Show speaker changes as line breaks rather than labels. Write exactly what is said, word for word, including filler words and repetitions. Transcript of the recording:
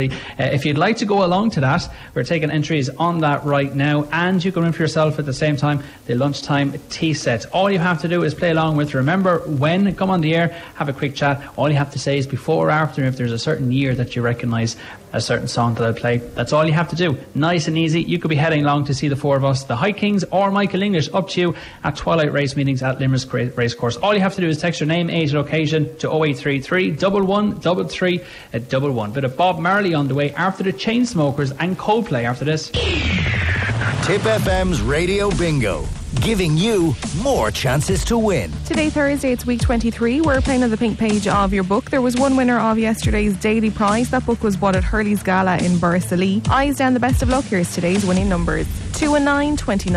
Uh, if you'd like to go along to that, we're taking entries on that right now, and you can win for yourself at the same time the lunchtime tea set. All you have to do is play along with Remember When. Come on the air, have a quick chat. All you have to say is before or after, if there's a certain year that you recognise a certain song that I'll play. That's all you have to do. Nice and easy. You could be heading along to see the four of us, the High Kings or Michael English, up to you at Twilight Race meetings at Limerick Racecourse. All you have to do is text your name, age, location to oh eight three three, one one, three three, one one. Bit of Bob Marley on the way after the Chainsmokers and Coldplay after this.
Tip F M's Radio Bingo, giving you more chances to win.
Today, Thursday, it's week twenty-three. We're playing on the pink page of your book. There was one winner of yesterday's daily prize. That book was bought at Hurley's Gala in Bursalee. Eyes down, the best of luck. Here's today's winning numbers: two and nine, twenty-nine.